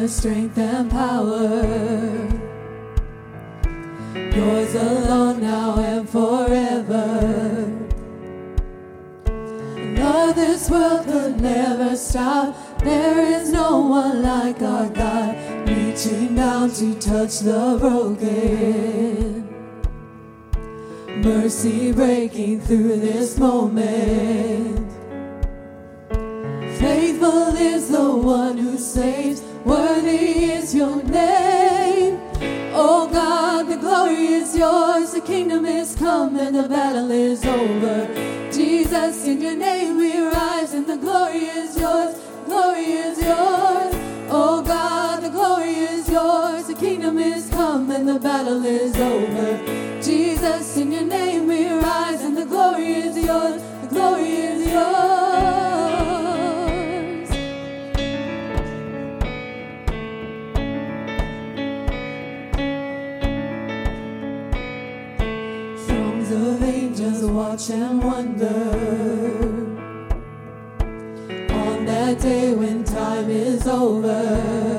honor, strength, and power. Yours alone now and forever. No, this world could never stop. There is no one like our God, reaching down to touch the broken. Mercy breaking through this moment. Faithful is the one who saves, worthy is your name. Oh God, the glory is yours, the kingdom is come and the battle is over. Jesus, in your name we rise and the glory is yours, glory is yours. Oh God, the glory is yours, the kingdom is come and the battle is over. Jesus, in your name we rise and the glory is yours, the glory is yours. Songs of angels watch and wonder. On that day when time is over,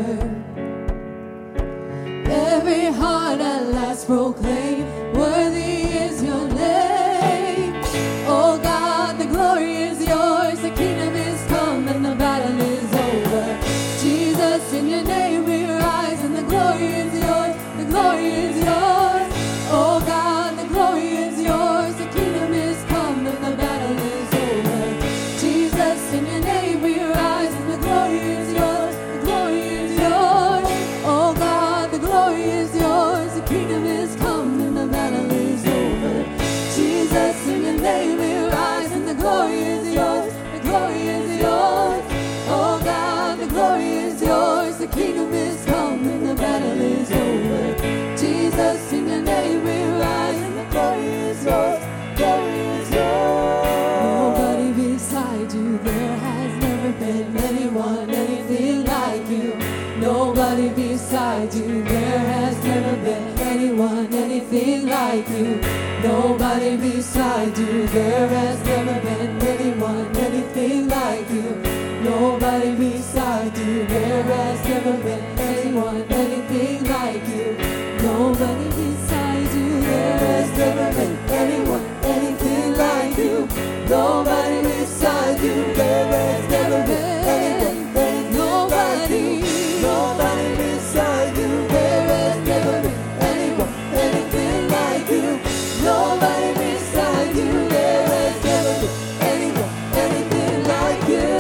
every heart at last proclaim, worthy is your name. Oh God, the glory is yours, the kingdom is come and the battle is over. Jesus, in your name we rise and the glory is yours, the glory is yours. Oh God, the glory is yours, the kingdom is come and the battle is over. Jesus, in your name we rise and the glory is yours, the glory is yours. Oh God, the glory is yours, the kingdom is come and the battle is over. Jesus, in your name we rise and the glory is yours, the glory is yours. Oh God, the glory is yours, the kingdom is come and the battle is over. Jesus, in your name we rise and the glory is yours, glory is yours. Nobody beside you, there has never been anyone, anything like you. Nobody beside you, there has never been anyone, anything like you. Nobody beside you, there has never been anyone, anything like you. Nobody beside you, there has never been anyone, anything like you. Nobody beside you, there has never been anyone, anything like you. Nobody beside you, there has never been anyone, anything like you. Nobody beside you, there has never been anyone, anything like you. Nobody beside you, there has never been anyone, anything like you.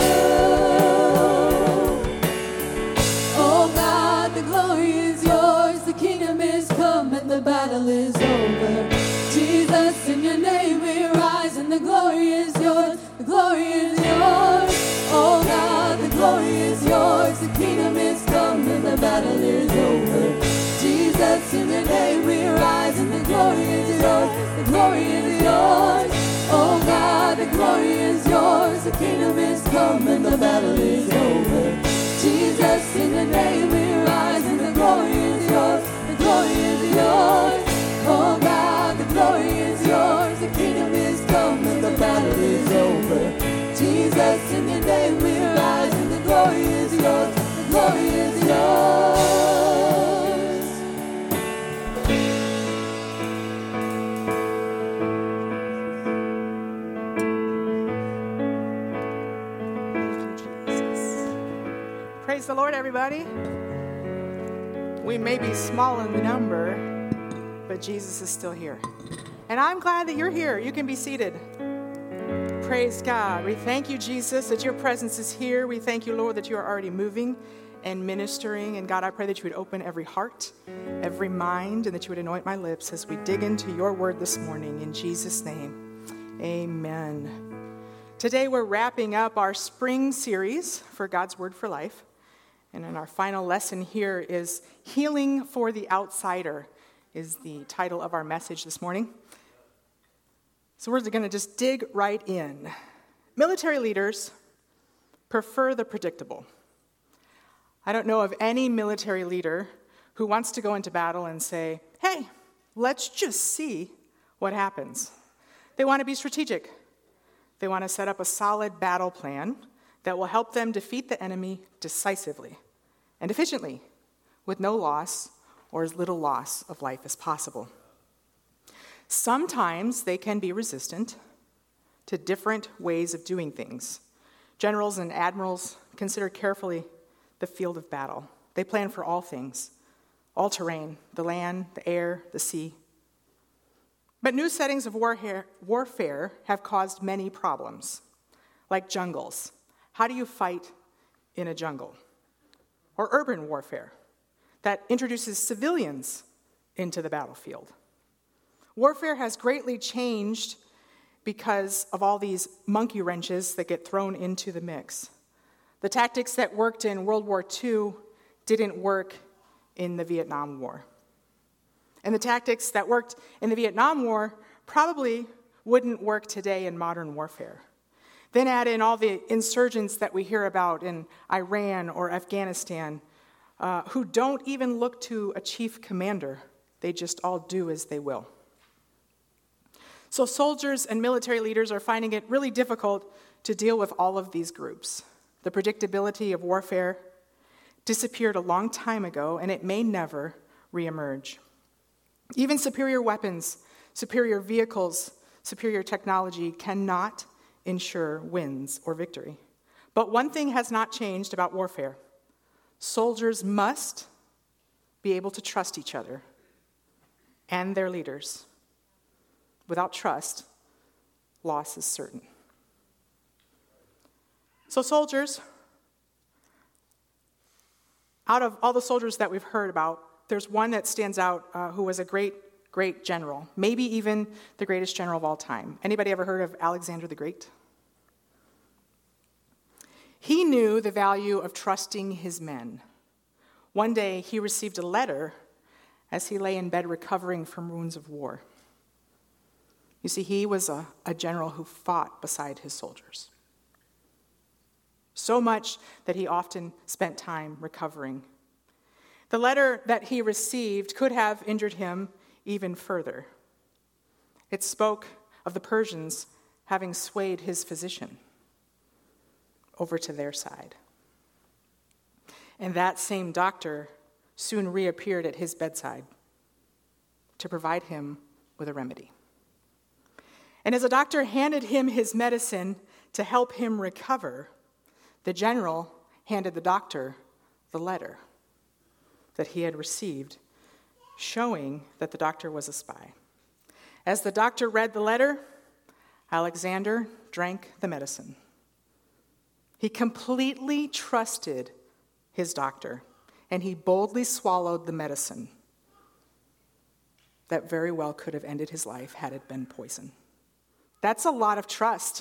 Oh God, the glory is yours, the kingdom is come and the battle is over. Jesus, in your name we rise and the glory is yours, the glory is yours. Oh God, the glory is yours, the kingdom is come and the battle is over. Jesus, in your name we rise and the glory is yours, the glory is yours. Oh God, the glory is yours, the kingdom is come and the battle is over. Jesus, in your name we rise and the glory is yours, the glory is yours. Oh God, the glory is yours, the kingdom is come and the battle is over. Jesus, in your name we rise and the glory is yours, the glory is yours. Praise the Lord, everybody. We may be small in number, but Jesus is still here. And I'm glad that you're here. You can be seated. Praise God. We thank you, Jesus, that your presence is here. We thank you, Lord, that you are already moving and ministering. And God, I pray that you would open every heart, every mind, and that you would anoint my lips as we dig into your word this morning. In Jesus' name, amen. Today we're wrapping up our spring series for God's Word for Life. And in our final lesson here is Healing for the Outsider is the title of our message this morning. So we're going to just dig right in. Military leaders prefer the predictable. I don't know of any military leader who wants to go into battle and say, hey, let's just see what happens. They want to be strategic. They want to set up a solid battle plan that will help them defeat the enemy decisively. and efficiently, with no loss or as little loss of life as possible. Sometimes they can be resistant to different ways of doing things. Generals and admirals consider carefully the field of battle. They plan for all things, all terrain, the land, the air, the sea. But new settings of warfare have caused many problems, like jungles. How do you fight in a jungle? Or urban warfare that introduces civilians into the battlefield. Warfare has greatly changed because of all these monkey wrenches that get thrown into the mix. The tactics that worked in World War II didn't work in the Vietnam War. And the tactics that worked in the Vietnam War probably wouldn't work today in modern warfare. Then add in all the insurgents that we hear about in Iran or Afghanistan, who don't even look to a chief commander. They just all do as they will. So soldiers and military leaders are finding it really difficult to deal with all of these groups. The predictability of warfare disappeared a long time ago, and it may never reemerge. Even superior weapons, superior vehicles, superior technology cannot ensure wins or victory. But one thing has not changed about warfare. Soldiers must be able to trust each other and their leaders. Without trust, loss is certain. So soldiers, out of all the soldiers that we've heard about, there's one that stands out who was a great general, maybe even the greatest general of all time. Anybody ever heard of Alexander the Great? He knew the value of trusting his men. One day, he received a letter as he lay in bed recovering from wounds of war. You see, he was a general who fought beside his soldiers. So much that he often spent time recovering. The letter that he received could have injured him even further. It spoke of the Persians having swayed his physician over to their side. And that same doctor soon reappeared at his bedside to provide him with a remedy. And as the doctor handed him his medicine to help him recover, the general handed the doctor the letter that he had received, showing that the doctor was a spy. As the doctor read the letter, Alexander drank the medicine. He completely trusted his doctor, and he boldly swallowed the medicine that very well could have ended his life had it been poison. That's a lot of trust.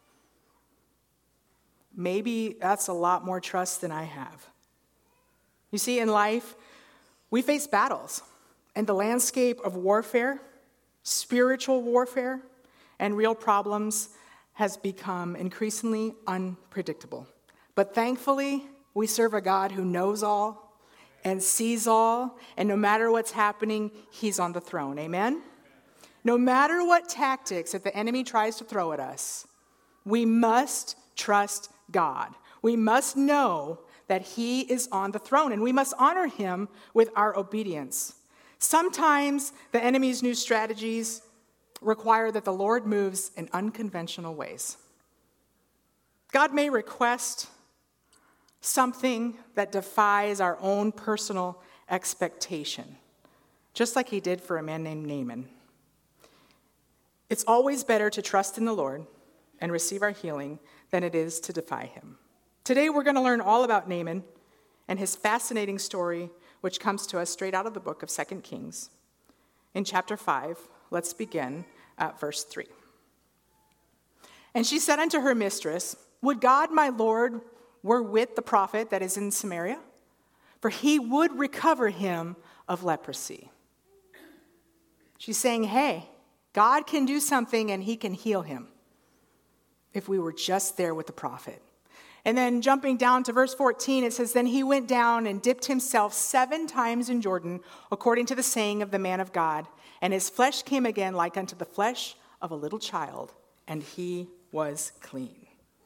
Maybe that's a lot more trust than I have. You see, in life, we face battles, and the landscape of warfare, spiritual warfare, and real problems has become increasingly unpredictable. But thankfully, we serve a God who knows all and sees all, and no matter what's happening, he's on the throne. Amen? No matter what tactics that the enemy tries to throw at us, we must trust God. We must know that he is on the throne, and we must honor him with our obedience. Sometimes the enemy's new strategies require that the Lord moves in unconventional ways. God may request something that defies our own personal expectation, just like he did for a man named Naaman. It's always better to trust in the Lord and receive our healing than it is to defy him. Today we're going to learn all about Naaman and his fascinating story, which comes to us straight out of the book of 2 Kings. In chapter 5, let's begin at verse 3. And she said unto her mistress, Would God my Lord were with the prophet that is in Samaria, for he would recover him of leprosy. She's saying, hey, God can do something and he can heal him if we were just there with the prophet. And then jumping down to verse 14, it says, Then he went down and dipped himself 7 times in Jordan, according to the saying of the man of God. And his flesh came again like unto the flesh of a little child, and he was clean.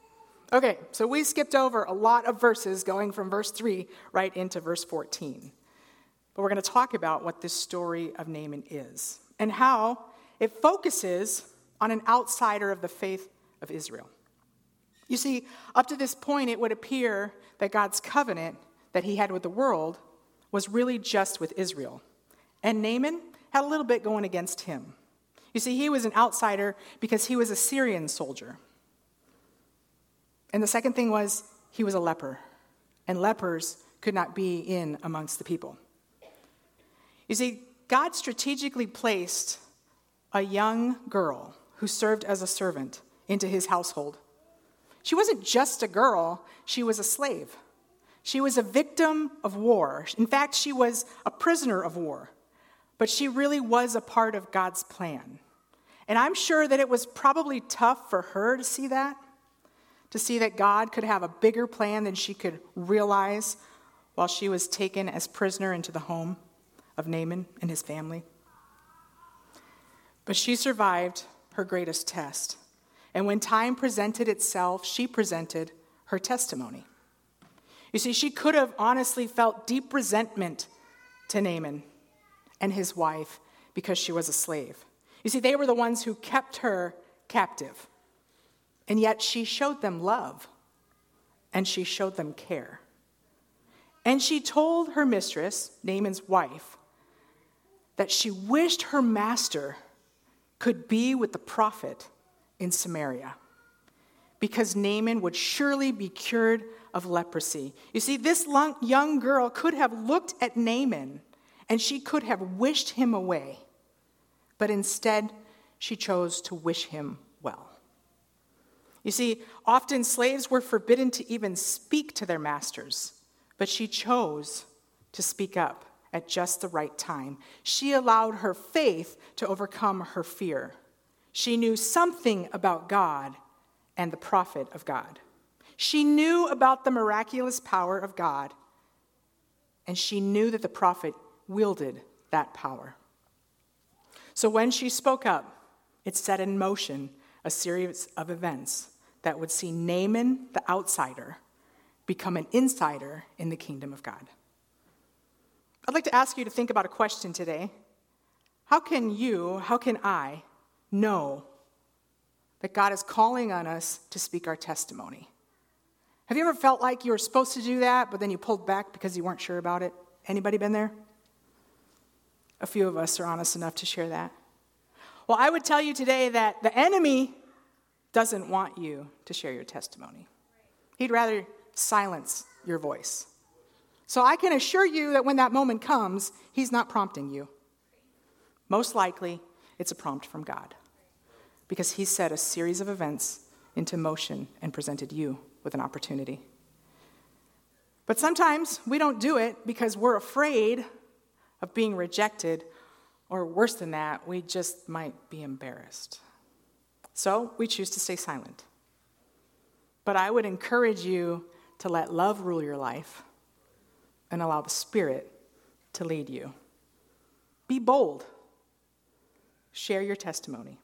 Okay, so we skipped over a lot of verses going from verse 3 right into verse 14. But we're going to talk about what this story of Naaman is and how it focuses on an outsider of the faith of Israel. You see, up to this point, it would appear that God's covenant that he had with the world was really just with Israel. And Naaman had a little bit going against him. You see, he was an outsider because he was a Syrian soldier. And the second thing was he was a leper. And lepers could not be in amongst the people. You see, God strategically placed a young girl who served as a servant into his household. She wasn't just a girl, she was a slave. She was a victim of war. In fact, she was a prisoner of war. But she really was a part of God's plan. And I'm sure that it was probably tough for her to see that God could have a bigger plan than she could realize while she was taken as prisoner into the home of Naaman and his family. But she survived her greatest test. And when time presented itself, she presented her testimony. You see, she could have honestly felt deep resentment to Naaman and his wife because she was a slave. You see, they were the ones who kept her captive. And yet she showed them love, and she showed them care. And she told her mistress, Naaman's wife, that she wished her master could be with the prophet in Samaria, because Naaman would surely be cured of leprosy. You see, this young girl could have looked at Naaman, and she could have wished him away, but instead she chose to wish him well. You see, often slaves were forbidden to even speak to their masters, but she chose to speak up at just the right time. She allowed her faith to overcome her fear. She knew something about God and the prophet of God. She knew about the miraculous power of God, and she knew that the prophet wielded that power. So when she spoke up, it set in motion a series of events that would see Naaman, the outsider, become an insider in the kingdom of God. I'd like to ask you to think about a question today. How can I know that God is calling on us to speak our testimony? Have you ever felt like you were supposed to do that, but then you pulled back because you weren't sure about it? Anybody been there? A few of us are honest enough to share that. Well, I would tell you today that the enemy doesn't want you to share your testimony. He'd rather silence your voice. So I can assure you that when that moment comes, he's not prompting you. Most likely, it's a prompt from God, because he set a series of events into motion and presented you with an opportunity. But sometimes we don't do it because we're afraid of being rejected, or worse than that, we just might be embarrassed. So we choose to stay silent. But I would encourage you to let love rule your life and allow the Spirit to lead you. Be bold. Share your testimony.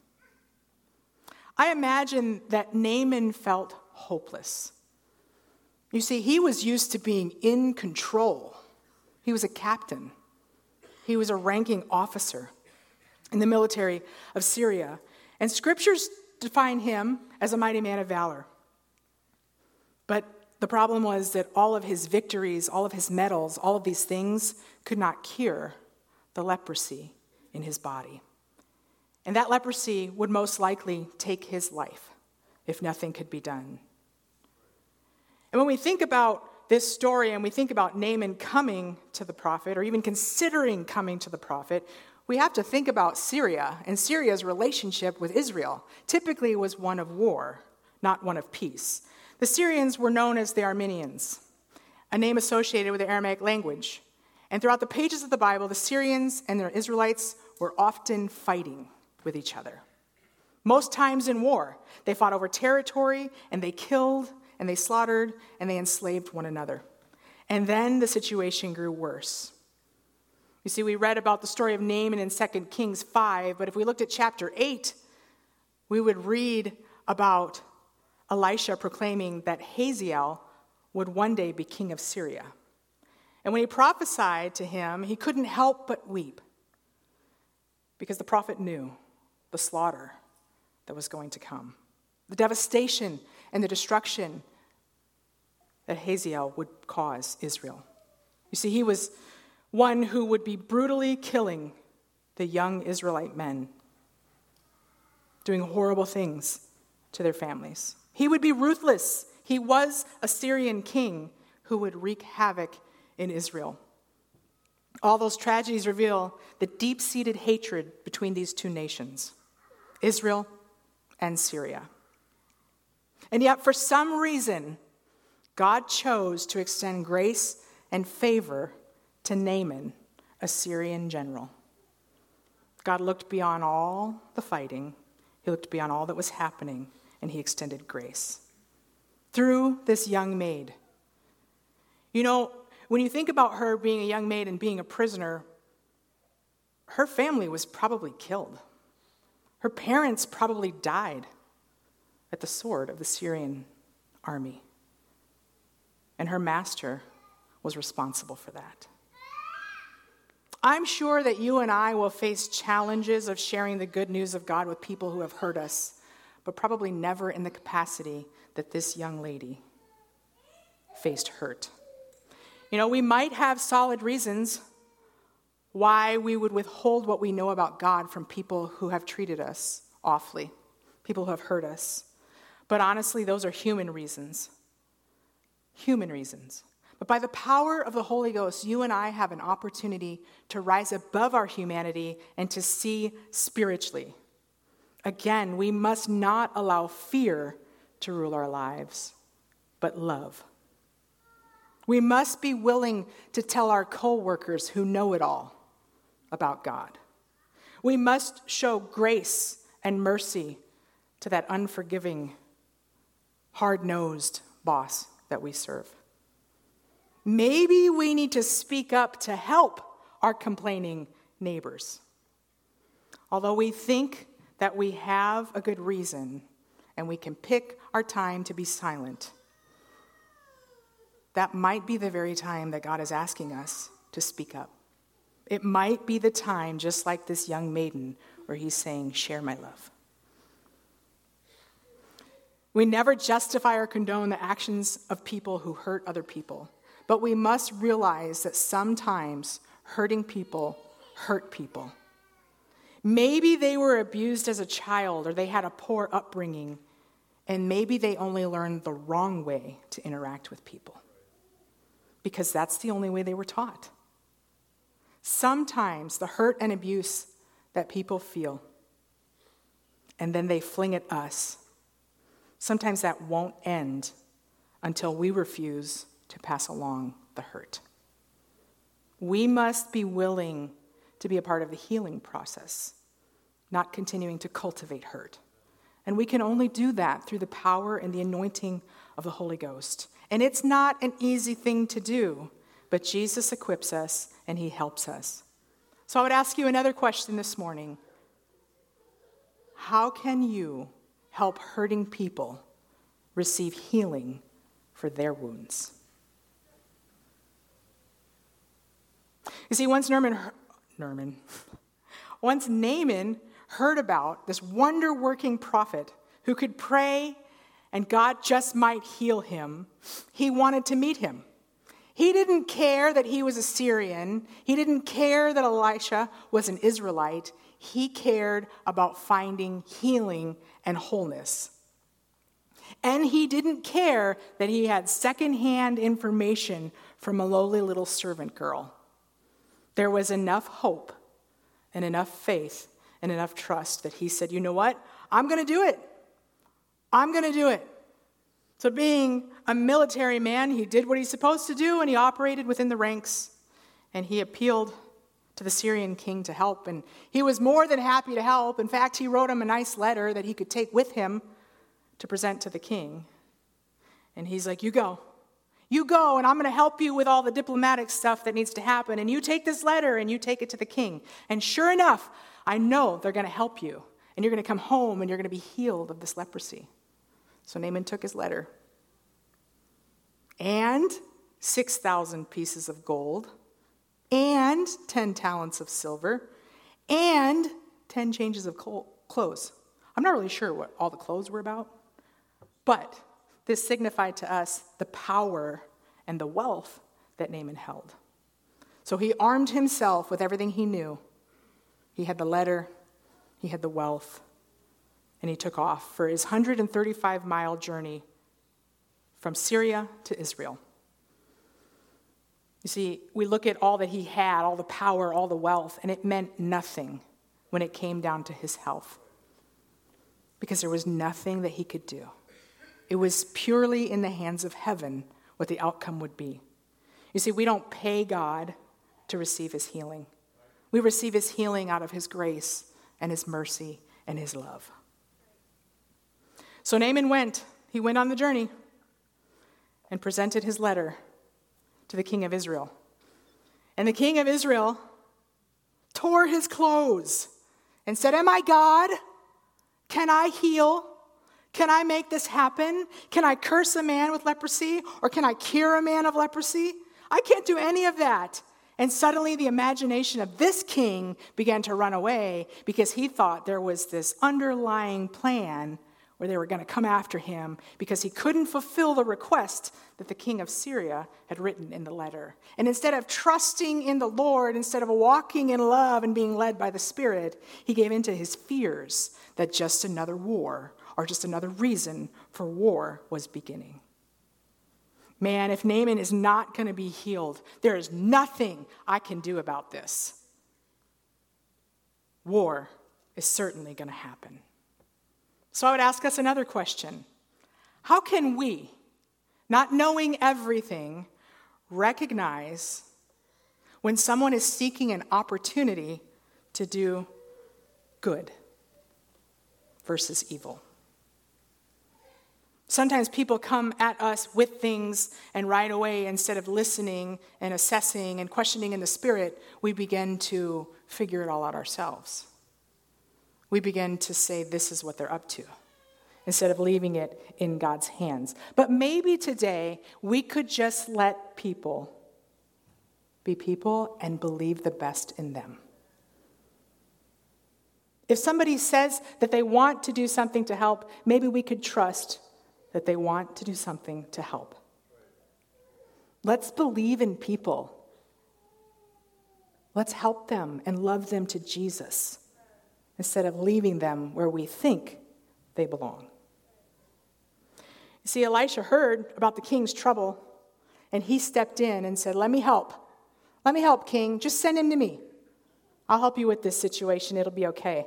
I imagine that Naaman felt hopeless. You see, he was used to being in control. He was a captain. He was a ranking officer in the military of Syria. And scriptures define him as a mighty man of valor. But the problem was that all of his victories, all of his medals, all of these things could not cure the leprosy in his body. And that leprosy would most likely take his life if nothing could be done. And when we think about this story and we think about Naaman coming to the prophet, or even considering coming to the prophet, we have to think about Syria, and Syria's relationship with Israel typically was one of war, not one of peace. The Syrians were known as the Armenians, a name associated with the Aramaic language. And throughout the pages of the Bible, the Syrians and the Israelites were often fighting with each other. Most times in war, they fought over territory, and they killed, and they slaughtered, and they enslaved one another. And then the situation grew worse. You see, we read about the story of Naaman in 2 Kings 5, but if we looked at chapter 8, we would read about Elisha proclaiming that Hazael would one day be king of Syria. And when he prophesied to him, he couldn't help but weep because the prophet knew the slaughter that was going to come, the devastation and the destruction that Hazael would cause Israel. You see, he was one who would be brutally killing the young Israelite men, doing horrible things to their families. He would be ruthless. He was a Syrian king who would wreak havoc in Israel. All those tragedies reveal the deep-seated hatred between these two nations, Israel and Syria. And yet, for some reason, God chose to extend grace and favor to Naaman, a Syrian general. God looked beyond all the fighting. He looked beyond all that was happening, and he extended grace through this young maid. You know, when you think about her being a young maid and being a prisoner, her family was probably killed. Her parents probably died at the sword of the Syrian army. And her master was responsible for that. I'm sure that you and I will face challenges of sharing the good news of God with people who have hurt us, but probably never in the capacity that this young lady faced hurt. You know, we might have solid reasons why we would withhold what we know about God from people who have treated us awfully, people who have hurt us. But honestly, those are human reasons. Human reasons. But by the power of the Holy Ghost, you and I have an opportunity to rise above our humanity and to see spiritually. Again, we must not allow fear to rule our lives, but love. We must be willing to tell our co-workers who know it all about God. We must show grace and mercy to that unforgiving, hard-nosed boss that we serve. Maybe we need to speak up to help our complaining neighbors. Although we think that we have a good reason and we can pick our time to be silent, that might be the very time that God is asking us to speak up. It might be the time, just like this young maiden, where he's saying, share my love. We never justify or condone the actions of people who hurt other people, but we must realize that sometimes hurting people hurt people. Maybe they were abused as a child or they had a poor upbringing, and maybe they only learned the wrong way to interact with people because that's the only way they were taught. Sometimes the hurt and abuse that people feel and then they fling at us, sometimes that won't end until we refuse to pass along the hurt. We must be willing to be a part of the healing process, not continuing to cultivate hurt. And we can only do that through the power and the anointing of the Holy Ghost. And it's not an easy thing to do, but Jesus equips us and he helps us. So I would ask you another question this morning. How can you help hurting people receive healing for their wounds? You see, once Naaman heard about this wonder-working prophet who could pray and God just might heal him, he wanted to meet him. He didn't care that he was a Syrian. He didn't care that Elisha was an Israelite. He cared about finding healing and wholeness. And he didn't care that he had secondhand information from a lowly little servant girl. There was enough hope and enough faith and enough trust that he said, you know what? I'm going to do it. I'm going to do it. So being a military man, he did what he's supposed to do, and he operated within the ranks, and he appealed to the Syrian king to help, and he was more than happy to help. In fact, he wrote him a nice letter that he could take with him to present to the king. And he's like, you go, and I'm going to help you with all the diplomatic stuff that needs to happen, and you take this letter and you take it to the king. And sure enough, I know they're going to help you, and you're going to come home and you're going to be healed of this leprosy. So Naaman took his letter and 6,000 pieces of gold and 10 talents of silver and 10 changes of clothes. I'm not really sure what all the clothes were about, but this signified to us the power and the wealth that Naaman held. So he armed himself with everything he knew. He had the letter, he had the wealth, and he took off for his 135-mile journey from Syria to Israel. You see, we look at all that he had, all the power, all the wealth, and it meant nothing when it came down to his health, because there was nothing that he could do. It was purely in the hands of heaven what the outcome would be. You see, we don't pay God to receive his healing. We receive his healing out of his grace and his mercy and his love. So Naaman went. He went on the journey and presented his letter to the king of Israel. And the king of Israel tore his clothes and said, "Am I God? Can I heal? Can I make this happen? Can I curse a man with leprosy? Or can I cure a man of leprosy? I can't do any of that." And suddenly the imagination of this king began to run away because he thought there was this underlying plan where they were going to come after him because he couldn't fulfill the request that the king of Syria had written in the letter. And instead of trusting in the Lord, instead of walking in love and being led by the Spirit, he gave in to his fears that just another war or just another reason for war was beginning. Man, if Naaman is not going to be healed, there is nothing I can do about this. War is certainly going to happen. So I would ask us another question. How can we, not knowing everything, recognize when someone is seeking an opportunity to do good versus evil? Sometimes people come at us with things, and right away, instead of listening and assessing and questioning in the Spirit, we begin to figure it all out ourselves. We begin to say, this is what they're up to, instead of leaving it in God's hands. But maybe today, we could just let people be people and believe the best in them. If somebody says that they want to do something to help, maybe we could trust that they want to do something to help. Let's believe in people. Let's help them and love them to Jesus instead of leaving them where we think they belong. You see, Elisha heard about the king's trouble, and he stepped in and said, "Let me help. Let me help, king. Just send him to me. I'll help you with this situation. It'll be okay."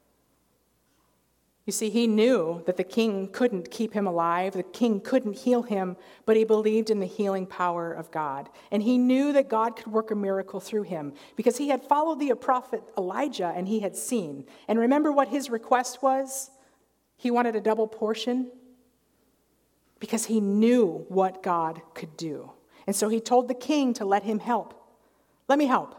You see, he knew that the king couldn't keep him alive, the king couldn't heal him, but he believed in the healing power of God. And he knew that God could work a miracle through him because he had followed the prophet Elijah and he had seen. And remember what his request was? He wanted a double portion because he knew what God could do. And so he told the king to let him help. Let me help.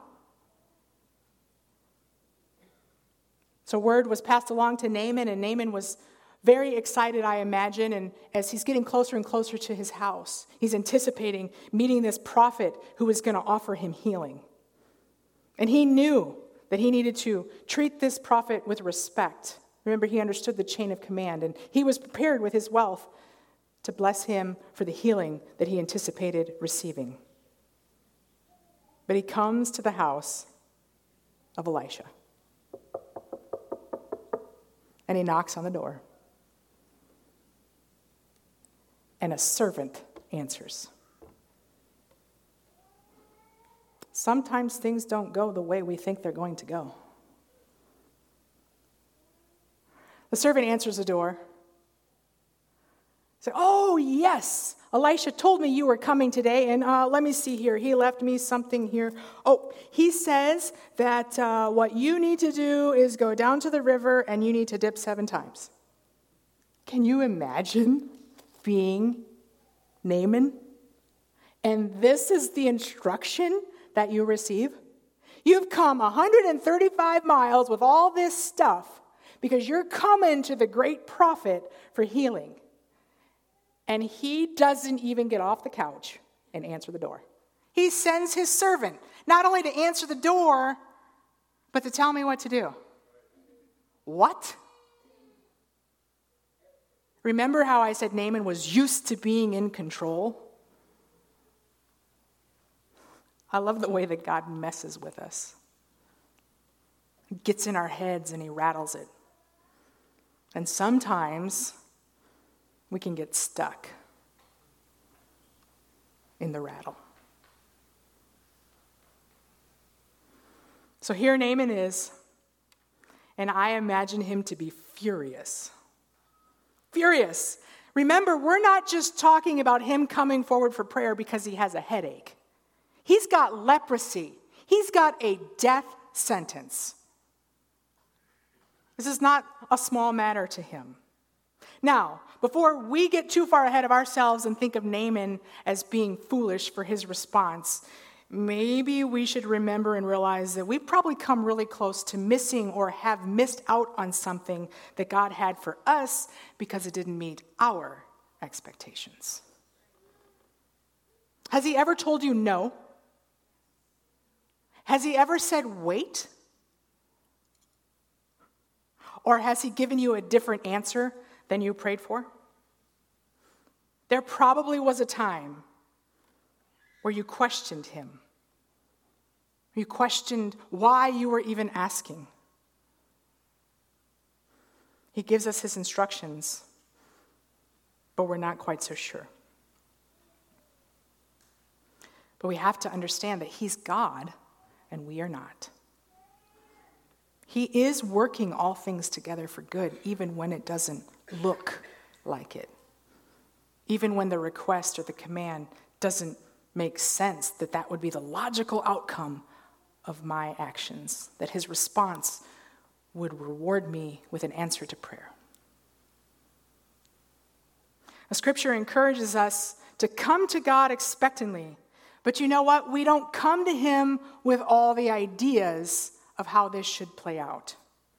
So word was passed along to Naaman, and Naaman was very excited, I imagine, and as he's getting closer and closer to his house, he's anticipating meeting this prophet who was going to offer him healing. And he knew that he needed to treat this prophet with respect. Remember, he understood the chain of command, and he was prepared with his wealth to bless him for the healing that he anticipated receiving. But he comes to the house of Elisha. And he knocks on the door. And a servant answers. Sometimes things don't go the way we think they're going to go. The servant answers the door. Say, "Oh, yes, Elisha told me you were coming today, and let me see here. He left me something here. Oh, he says that what you need to do is go down to the river and you need to dip 7 times. Can you imagine being Naaman? And this is the instruction that you receive? You've come 135 miles with all this stuff because you're coming to the great prophet for healing. And he doesn't even get off the couch and answer the door. He sends his servant, not only to answer the door, but to tell me what to do. What? Remember how I said Naaman was used to being in control? I love the way that God messes with us. He gets in our heads and he rattles it. And sometimes we can get stuck in the rattle. So here Naaman is, and I imagine him to be furious. Furious. Remember, we're not just talking about him coming forward for prayer because he has a headache. He's got leprosy. He's got a death sentence. This is not a small matter to him. Now, before we get too far ahead of ourselves and think of Naaman as being foolish for his response, maybe we should remember and realize that we've probably come really close to missing or have missed out on something that God had for us because it didn't meet our expectations. Has he ever told you no? Has he ever said wait? Or has he given you a different answer than you prayed for? There probably was a time where you questioned him. You questioned why you were even asking. He gives us his instructions, but we're not quite so sure. But we have to understand that he's God and we are not. He is working all things together for good, even when it doesn't look like it. Even when the request or the command doesn't make sense, that would be the logical outcome of my actions, that his response would reward me with an answer to prayer. The scripture encourages us to come to God expectantly, but you know what? We don't come to him with all the ideas of how this should play out.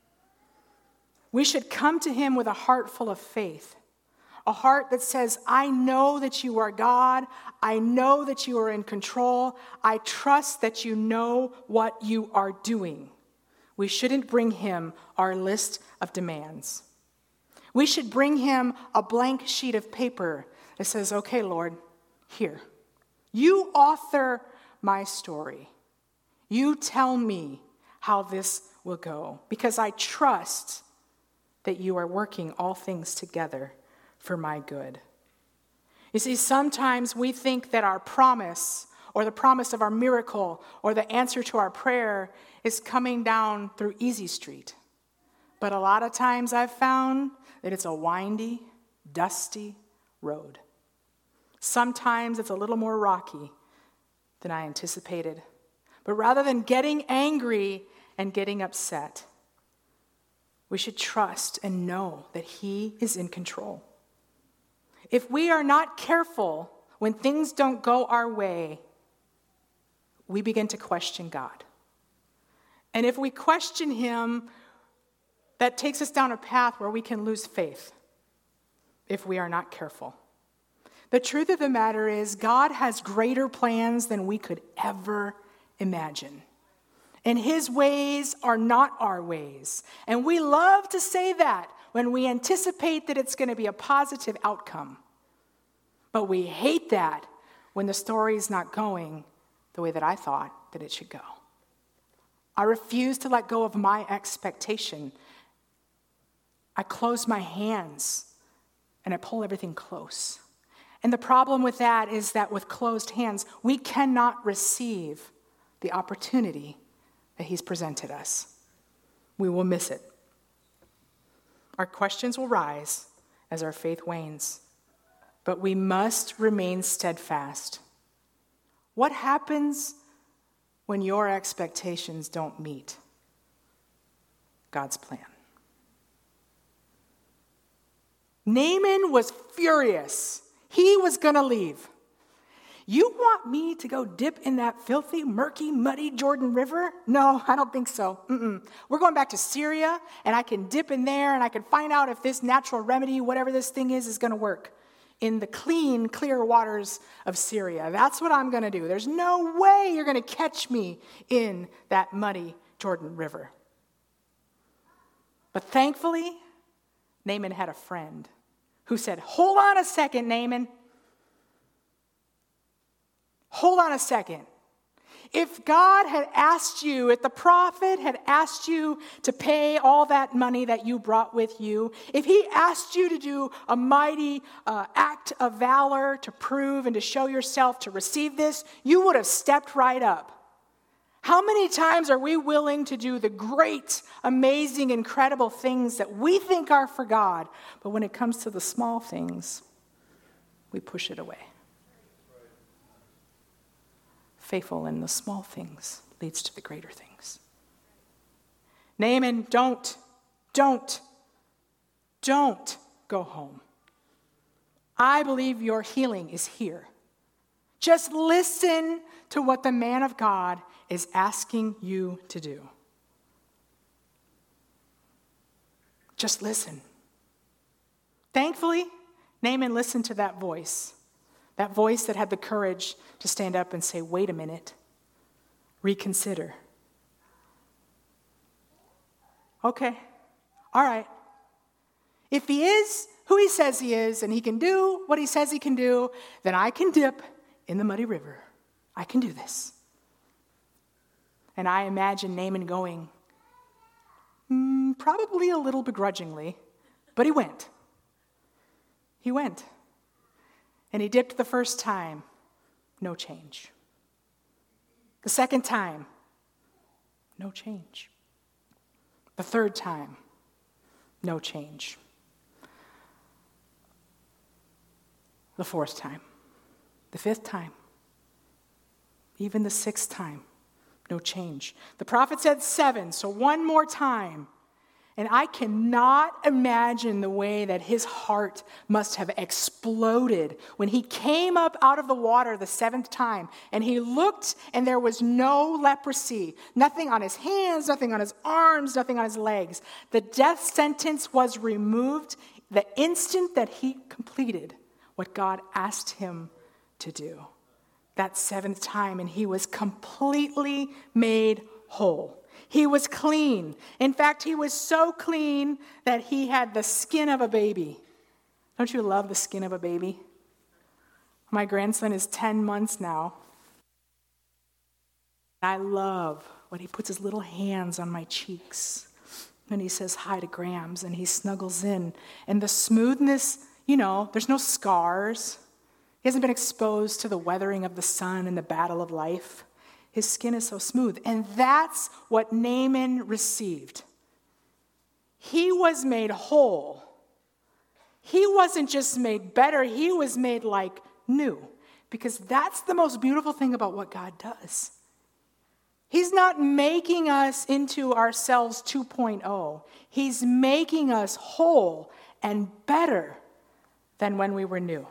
We should come to him with a heart full of faith, a heart that says, I know that you are God. I know that you are in control. I trust that you know what you are doing. We shouldn't bring him our list of demands. We should bring him a blank sheet of paper that says, okay, Lord, here. You author my story. You tell me how this will go, because I trust that you are working all things together for my good. You see, sometimes we think that our promise or the promise of our miracle or the answer to our prayer is coming down through easy street. But a lot of times I've found that it's a windy, dusty road. Sometimes it's a little more rocky than I anticipated. But rather than getting angry and getting upset, we should trust and know that he is in control. If we are not careful when things don't go our way, we begin to question God. And if we question him, that takes us down a path where we can lose faith if we are not careful. The truth of the matter is, God has greater plans than we could ever imagine. And his ways are not our ways. And we love to say that when we anticipate that it's going to be a positive outcome. But we hate that when the story is not going the way that I thought that it should go. I refuse to let go of my expectation. I close my hands and I pull everything close. And the problem with that is that with closed hands, we cannot receive the opportunity that he's presented us. We will miss it. Our questions will rise as our faith wanes, but we must remain steadfast. What happens when your expectations don't meet God's plan? Naaman was furious. He was going to leave. You want me to go dip in that filthy, murky, muddy Jordan River? No, I don't think so. We're going back to Syria, and I can dip in there, and I can find out if this natural remedy, whatever this thing is going to work. in the clean, clear waters of Syria. That's what I'm going to do. There's no way you're going to catch me in that muddy Jordan River. But thankfully, Naaman had a friend who said, hold on a second, Naaman. Hold on a second. If God had asked you, if the prophet had asked you to pay all that money that you brought with you, if he asked you to do a mighty act of valor to prove and to show yourself to receive this, you would have stepped right up. How many times are we willing to do the great, amazing, incredible things that we think are for God, but when it comes to the small things, we push it away? Faithful in the small things leads to the greater things. Naaman, don't go home. I believe your healing is here. Just listen to what the man of God is asking you to do. Just listen. Thankfully, Naaman listened to that voice that had the courage to stand up and say, wait a minute, reconsider. Okay, all right. If he is who he says he is and he can do what he says he can do, then I can dip in the muddy river. I can do this. And I imagine Naaman going, probably a little begrudgingly, but he went. He went. And he dipped the first time, no change. The second time, no change. The third time, no change. The fourth time, the fifth time, even the sixth time, no change. The prophet said 7, so one more time. And I cannot imagine the way that his heart must have exploded when he came up out of the water the 7th time and he looked and there was no leprosy, nothing on his hands, nothing on his arms, nothing on his legs. The death sentence was removed the instant that he completed what God asked him to do. That 7th time, and he was completely made whole. He was clean. In fact, he was so clean that he had the skin of a baby. Don't you love the skin of a baby? My grandson is 10 months now. I love when he puts his little hands on my cheeks and he says hi to Grams and he snuggles in. And the smoothness, there's no scars. He hasn't been exposed to the weathering of the sun and the battle of life. His skin is so smooth. And that's what Naaman received. He was made whole. He wasn't just made better, he was made like new. Because that's the most beautiful thing about what God does. He's not making us into ourselves 2.0. He's making us whole and better than when we were new.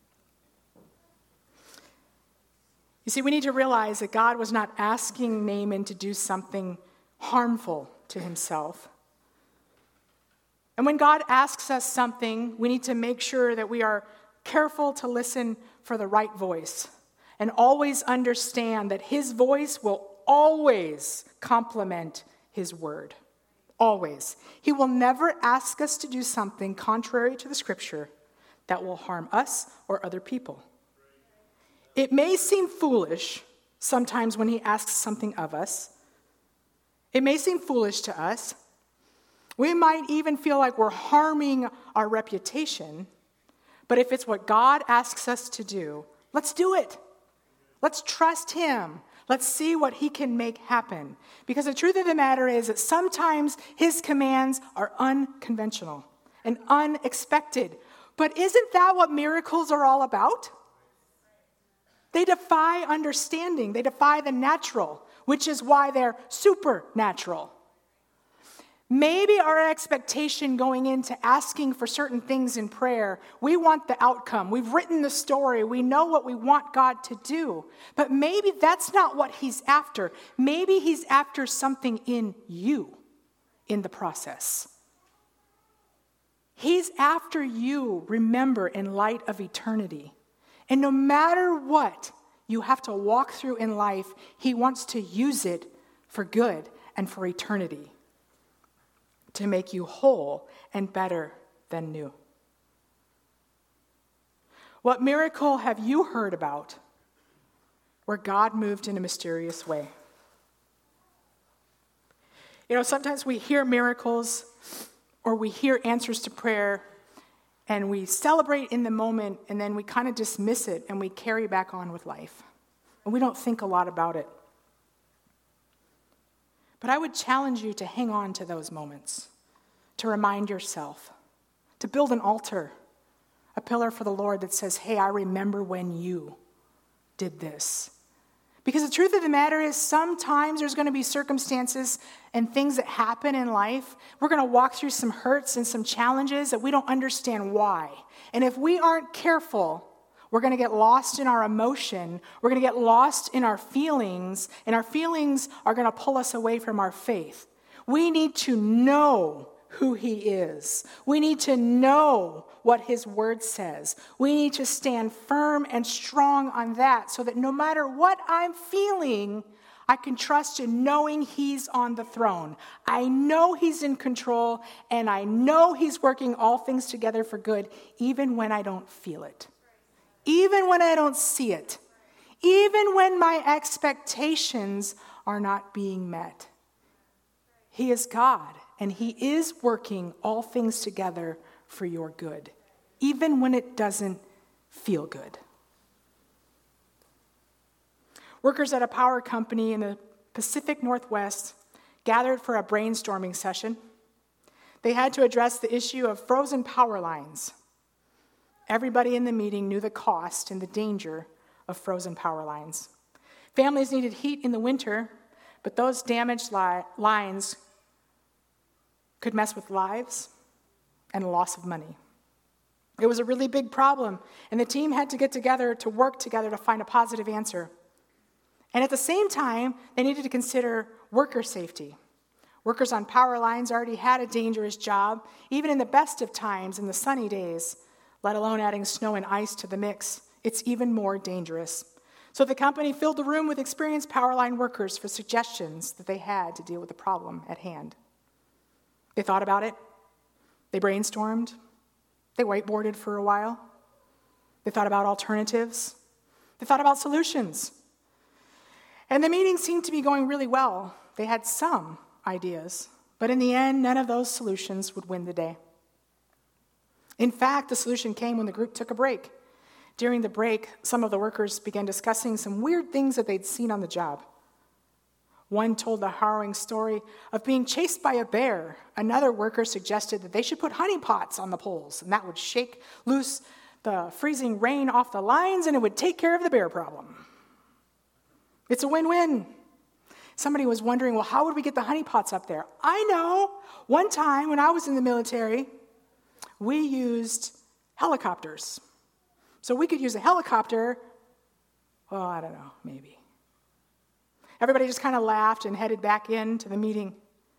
You see, we need to realize that God was not asking Naaman to do something harmful to himself. And when God asks us something, we need to make sure that we are careful to listen for the right voice and always understand that his voice will always complement his word. Always. He will never ask us to do something contrary to the scripture that will harm us or other people. It may seem foolish sometimes when he asks something of us. It may seem foolish to us. We might even feel like we're harming our reputation. But if it's what God asks us to do, let's do it. Let's trust him. Let's see what he can make happen. Because the truth of the matter is that sometimes his commands are unconventional and unexpected. But isn't that what miracles are all about? They defy understanding. They defy the natural, which is why they're supernatural. Maybe our expectation going into asking for certain things in prayer, we want the outcome. We've written the story. We know what we want God to do. But maybe that's not what he's after. Maybe he's after something in you in the process. He's after you, remember, in light of eternity. And no matter what you have to walk through in life, he wants to use it for good and for eternity, to make you whole and better than new. What miracle have you heard about where God moved in a mysterious way? You know, sometimes we hear miracles or we hear answers to prayer and we celebrate in the moment and then we kind of dismiss it and we carry back on with life. And we don't think a lot about it. But I would challenge you to hang on to those moments, to remind yourself, to build an altar, a pillar for the Lord that says, hey, I remember when you did this. Because the truth of the matter is sometimes there's going to be circumstances and things that happen in life. We're going to walk through some hurts and some challenges that we don't understand why. And if we aren't careful, we're going to get lost in our emotion. We're going to get lost in our feelings, and our feelings are going to pull us away from our faith. We need to know who he is. We need to know what his word says. We need to stand firm and strong on that so that no matter what I'm feeling, I can trust in knowing he's on the throne. I know he's in control, and I know he's working all things together for good, even when I don't feel it. Even when I don't see it. Even when my expectations are not being met. He is God, and he is working all things together for your good, even when it doesn't feel good. Workers at a power company in the Pacific Northwest gathered for a brainstorming session. They had to address the issue of frozen power lines. Everybody in the meeting knew the cost and the danger of frozen power lines. Families needed heat in the winter, but those damaged lines could mess with lives and loss of money. It was a really big problem, and the team had to get together to work together to find a positive answer. And at the same time, they needed to consider worker safety. Workers on power lines already had a dangerous job, even in the best of times, in the sunny days, let alone adding snow and ice to the mix. It's even more dangerous. So the company filled the room with experienced power line workers for suggestions that they had to deal with the problem at hand. They thought about it. They brainstormed. They whiteboarded for a while. They thought about alternatives. They thought about solutions. And the meeting seemed to be going really well. They had some ideas, but in the end, none of those solutions would win the day. In fact, the solution came when the group took a break. During the break, some of the workers began discussing some weird things that they'd seen on the job. One told the harrowing story of being chased by a bear. Another worker suggested that they should put honey pots on the poles, and that would shake loose the freezing rain off the lines, and it would take care of the bear problem. It's a win-win. Somebody was wondering, well, how would we get the honey pots up there? I know. One time when I was in the military, we used helicopters. So we could use a helicopter, well, I don't know, maybe. Everybody just kind of laughed and headed back into the meeting.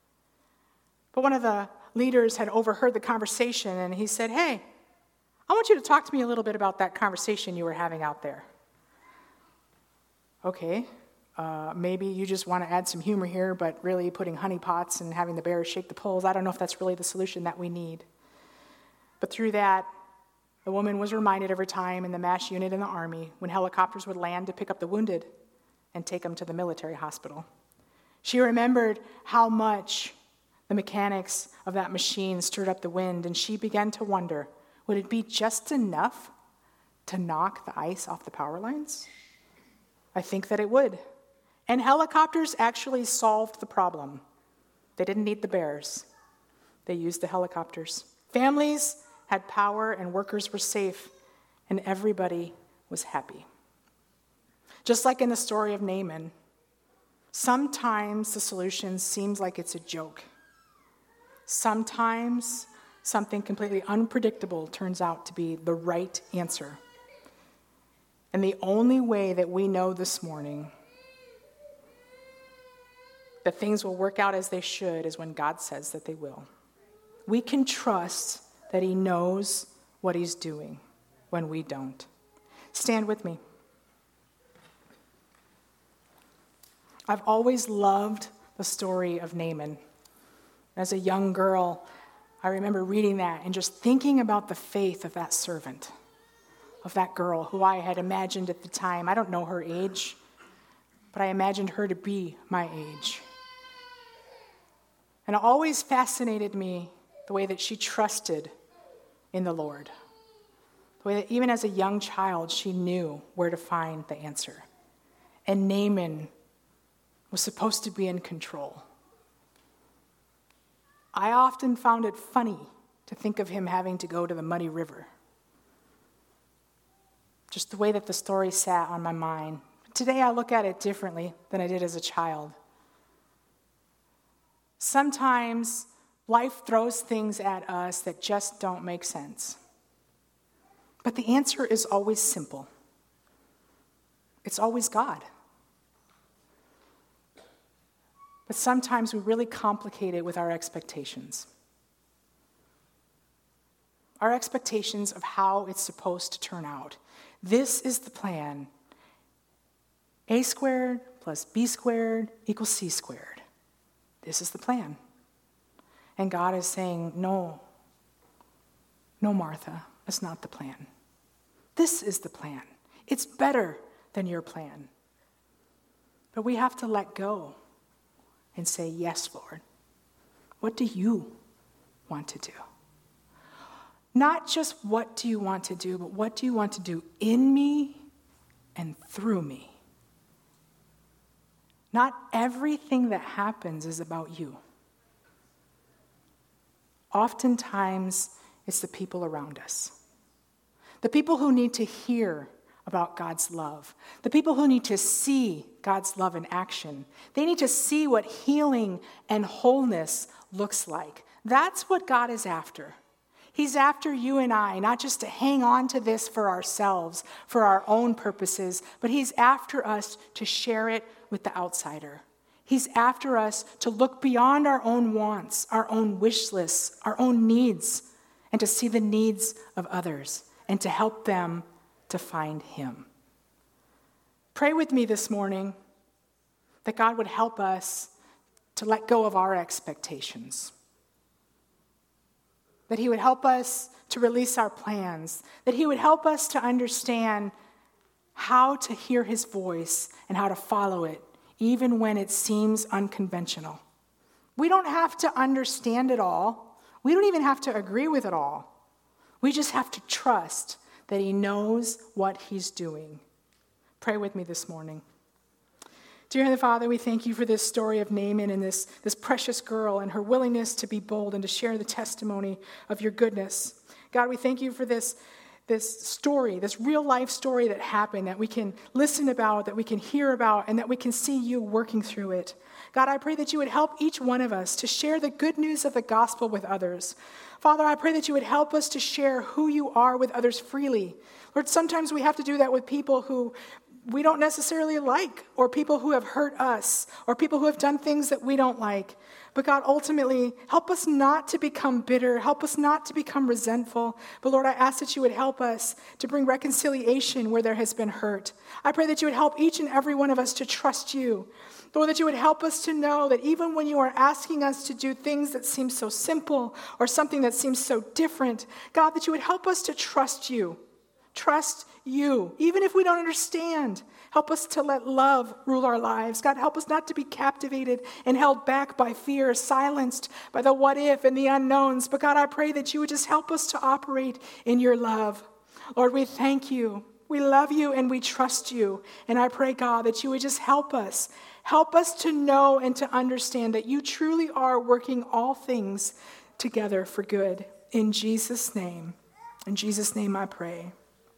But one of the leaders had overheard the conversation, and he said, hey, I want you to talk to me a little bit about that conversation you were having out there. Okay, maybe you just want to add some humor here, but really putting honey pots and having the bears shake the poles, I don't know if that's really the solution that we need. But through that, the woman was reminded every time in the MASH unit in the Army when helicopters would land to pick up the wounded and take them to the military hospital. She remembered how much the mechanics of that machine stirred up the wind, and she began to wonder, would it be just enough to knock the ice off the power lines? I think that it would. And helicopters actually solved the problem. They didn't need the bears. They used the helicopters. Families had power and workers were safe, and everybody was happy. Just like in the story of Naaman, sometimes the solution seems like it's a joke. Sometimes something completely unpredictable turns out to be the right answer. And the only way that we know this morning that things will work out as they should is when God says that they will. We can trust that he knows what he's doing when we don't. Stand with me. I've always loved the story of Naaman. As a young girl, I remember reading that and just thinking about the faith of that servant, of that girl who I had imagined at the time. I don't know her age, but I imagined her to be my age. And it always fascinated me the way that she trusted in the Lord. The way that even as a young child, she knew where to find the answer. And Naaman was supposed to be in control. I often found it funny to think of him having to go to the muddy river. Just the way that the story sat on my mind. Today I look at it differently than I did as a child. Sometimes life throws things at us that just don't make sense. But the answer is always simple. It's always God. But sometimes we really complicate it with our expectations. Our expectations of how it's supposed to turn out. This is the plan. A squared plus B squared equals C squared. This is the plan. And God is saying, no, Martha, that's not the plan. This is the plan. It's better than your plan. But we have to let go and say, yes, Lord. What do you want to do? Not just what do you want to do, but what do you want to do in me and through me? Not everything that happens is about you. Oftentimes, it's the people around us. The people who need to hear about God's love. The people who need to see God's love in action. They need to see what healing and wholeness looks like. That's what God is after. He's after you and I, not just to hang on to this for ourselves, for our own purposes, but he's after us to share it with the outsider. He's after us to look beyond our own wants, our own wish lists, our own needs, and to see the needs of others and to help them to find him. Pray with me this morning that God would help us to let go of our expectations. That he would help us to release our plans. That he would help us to understand how to hear his voice and how to follow it, even when it seems unconventional. We don't have to understand it all. We don't even have to agree with it all. We just have to trust that he knows what he's doing. Pray with me this morning. Dear Heavenly Father, we thank you for this story of Naaman and this precious girl and her willingness to be bold and to share the testimony of your goodness. God, we thank you for this story, this real life story that happened, that we can listen about, that we can hear about, and that we can see you working through it. God, I pray that you would help each one of us to share the good news of the gospel with others. Father, I pray that you would help us to share who you are with others freely. Lord, sometimes we have to do that with people who we don't necessarily like, or people who have hurt us, or people who have done things that we don't like. But God, ultimately, help us not to become bitter. Help us not to become resentful. But Lord, I ask that you would help us to bring reconciliation where there has been hurt. I pray that you would help each and every one of us to trust you. Lord, that you would help us to know that even when you are asking us to do things that seem so simple or something that seems so different, God, that you would help us to trust you. Trust you, even if we don't understand. Help us to let love rule our lives. God, help us not to be captivated and held back by fear, silenced by the what if and the unknowns. But God, I pray that you would just help us to operate in your love. Lord, we thank you. We love you and we trust you. And I pray, God, that you would just help us. Help us to know and to understand that you truly are working all things together for good. In Jesus' name. In Jesus' name I pray.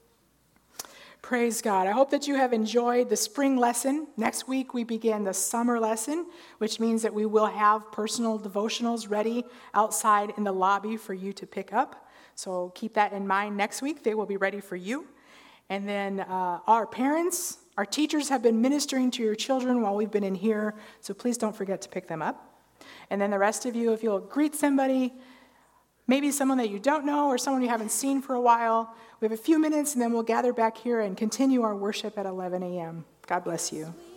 Praise God. I hope that you have enjoyed the spring lesson. Next week we begin the summer lesson, which means that we will have personal devotionals ready outside in the lobby for you to pick up. So keep that in mind next week. They will be ready for you. And then our parents, our teachers have been ministering to your children while we've been in here, so please don't forget to pick them up. And then the rest of you, if you'll greet somebody, maybe someone that you don't know or someone you haven't seen for a while. We have a few minutes, and then we'll gather back here and continue our worship at 11 a.m. God bless you.